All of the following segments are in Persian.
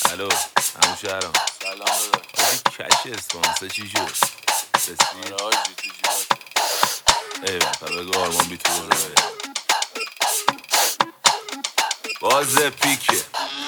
الو همون شهرم سلام داداش. کش اسپانسر چی شد؟ رسید؟ آره حاجی تو جیبات. ایوان تا بگو آرمان بی تو برو باز پیکه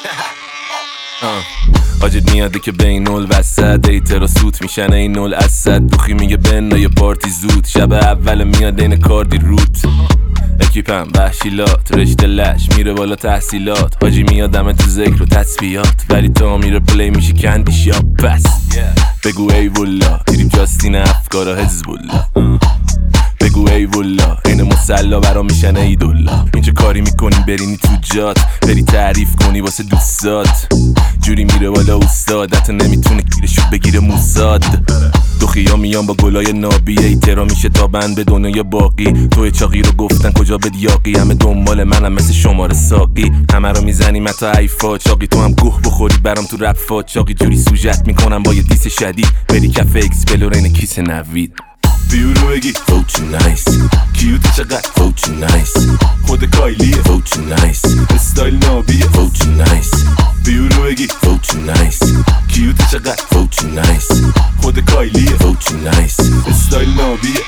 حاجت میاده که بین الوسط ایترا سوت میشن این الاسد دوخی میگه بنا یه پارتی زود شب اول میاد این کاردی روت اکیپم وحشیلات رشته لش میره بالا تحصیلات حاجی میادم تو ذکر و تسبیحات ولی تا میره پلی میشه کندیش یا پس بگو ای والله تیریم جاستین افکارا حزب الله بگو ای والله این مسلا برا میشن ای دولا اینجا کاری میکنی برینی تو جات بری تعریف کنی واسه دوستات جوری میره بالا استادت نمیتونه گیرشو بگیره موساد دوخیا میان با گلای نابی ایترا میشه تا بند به دنیای باقی توی چاقی رو گفتن کجا بد یاقی همه دنبال منم مثل شماره ساقی همه رو میزنیم حتی ایفا چاقی تو هم گوه بخوری برام تو رفا چاقی جوری سوجت میکنم با یه دیس شدید بری کف اکسپلورین کیس نوید بیورو بگی فوچو نایس کیوت چقدر فوچو نایس خود کایلیه فوچو نایس استایل نابیه فوچو نایس بیورو بگی فوچو نایس کیوت چقدر فوچو نایس خود کایلیه فوچو نایس استایل نابیه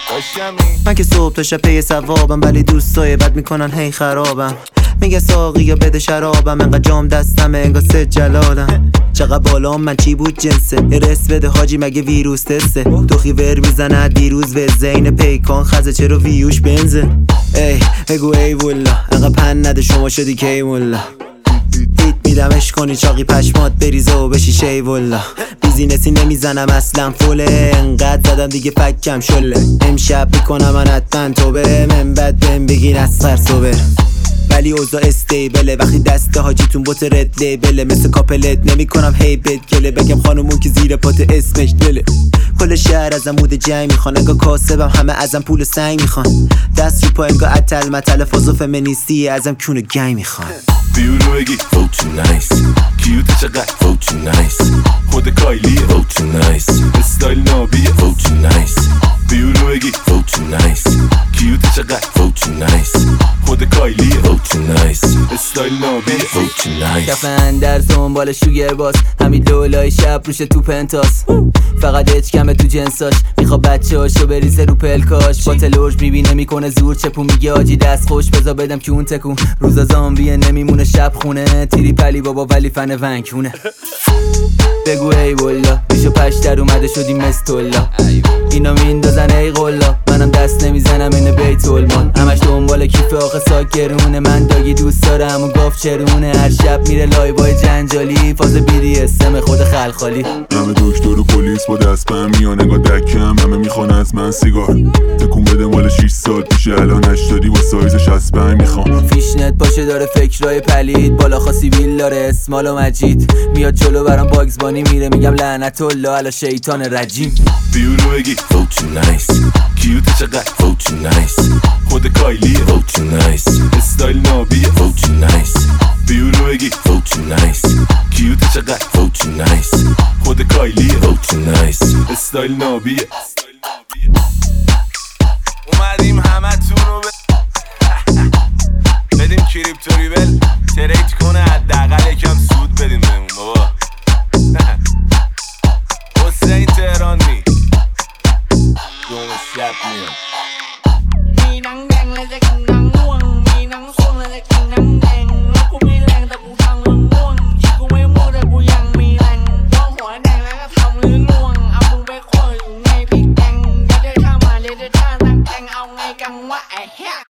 من که صبح تا شب پی ثوابم ولی دوستای بد میکنن هی خرابم میگه ساقی یا بده شرابم انقدر جام دستمه انگار سه جلالم چقدر بالام من چی بود جنسه رس بده حاجی مگه ویروس تسته دوخی ور میزنه دیروز و زین پیکان خزه چرا ویوش بنزه ای بگو ای والله انقدر پن نده شما شدی کی والله هیت میدمش کنی چاقی پشمات بریزه و بشی شی والله بیزینسی نمیزنم اصلا فوله انقدر زدم دیگه فکم شله امشب میکنم من حتما تو بره من بد بهم بگین از سر صبر ولی اوضاع استیبله وقتی دست حاجیتون بوت رد لیبله مثل کاپلت نمی کنم هیبت گله بگم خانمون که زیر پات اسمش دله کل شهر ازم مود جنگ میخوان انگاه کاسبم همه ازم پول سنگ میخوان دست رو پا انگاه اتل متل فاز و فمینیستی ازم کون گنگ میخوان بیورو بگی فوچو نایس کیوت چقدر فوچو نایس خود کایلیه فوچو نایس استایل نابیه فوچو نایس بیورو بگی فوچو نایس کیوت چقدر فوچو نایس خود کایلیه فوچو نایس استایل نابیه فوچو نایس کف اندر دنبال شوگر باز همین لولای شب روشه تو پنتاس فقط اچکمه تو جنساش میخوا بچه هاشو بریزه رو پلکاش با تلوش میبینه میکنه زور چپون میگه آجی دست خوش بزا بدم که اون تکون روزا زامبیه نمیمونه شب خونه تیری پلی بابا ولی فن ونکونه بگو ای والله بیشو پشتر اومده شدیم مستولا اینا میندازن ای قلا منم دست نمیزنم این بیت المال همش دنبال کیف آخه ساکرونه من داگی دوست دارم و گاف چرونه هر شب میره لایوای جنجالی فاز بیری اسم خود خلخالی همه دکتر و پلیس با دست بهم میان نگاه دکم همه میخوان از من سیگار تکون بده مال 6 سال پیشه الان 80 با سایز 65 میخوام فیشنت باشه داره فکرای پلید بالا خاصی بیل داره اسمال و مجید میاد جلو برام باگزبانی میره میگم لعنت الله علی شیطان رجیم بیورو بگی فوچو نایس کیوت چقدر فوچو نایس خود کایلیه فوچو نایس استایل نابیه فوچو نایس بیورو بگی فوچو نایس کیوت چقدر فوچو نایس خود کایلیه فوچو نایس استایل نابیه اومدیم همه تون رو بدیم کریپتو ریبل تریت